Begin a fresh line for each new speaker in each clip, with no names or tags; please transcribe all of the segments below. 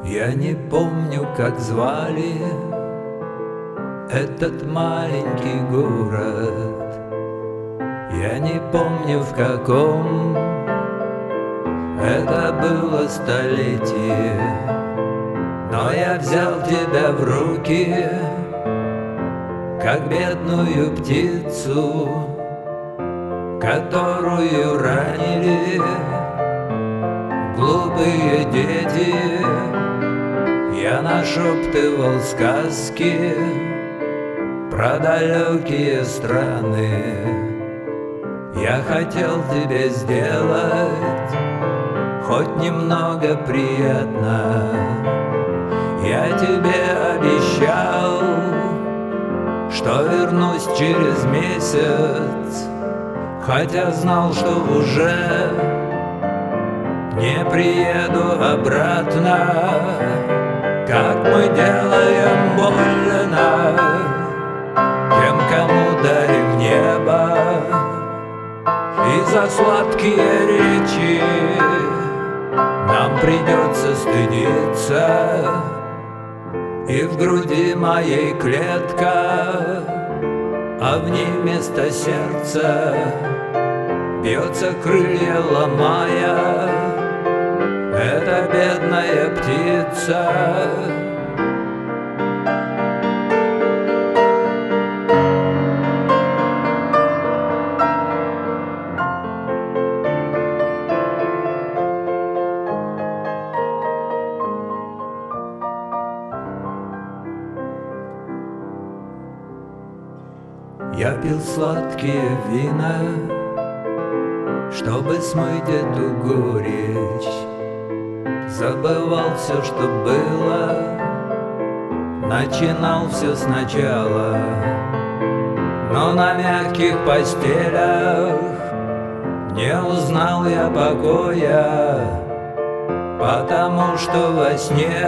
Я не помню, как звали этот маленький город. Я не помню, в каком это было столетие. Но я взял тебя в руки, как бедную птицу, которую ранили глупые дети. Я нашептывал сказки про далекие страны. Я хотел тебе сделать хоть немного приятно. Я тебе обещал, что вернусь через месяц, хотя знал, что уже не приеду обратно. Как мы делаем больно тем, кому дарим небо, и за сладкие речи нам придется стыдиться. И в груди моей клетка, а в ней вместо сердца бьется, крылья ломая, эта бедная птица. Я пил сладкие вина, чтобы смыть эту горечь. Забывал все, что было, начинал все сначала. Но на мягких постелях не узнал я покоя, потому что во сне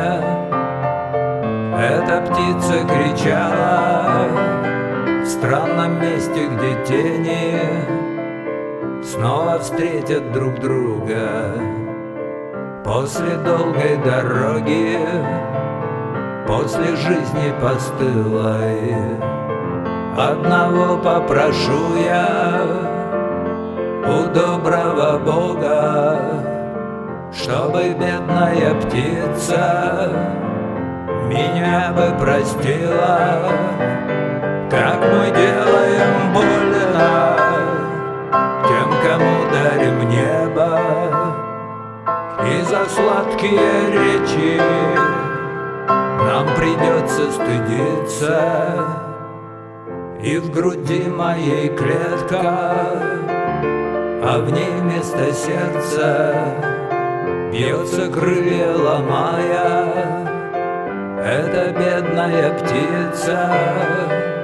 эта птица кричала в странном месте, где тени снова встретят друг друга. После долгой дороги, после жизни постылой, одного попрошу я у доброго Бога, чтобы бедная птица меня бы простила. Как мы делаем больно тем, кому дарим небо, и за сладкие речи нам придется стыдиться. И в груди моей клетка, а в ней вместо сердца бьется, крылья ломая, эта бедная птица.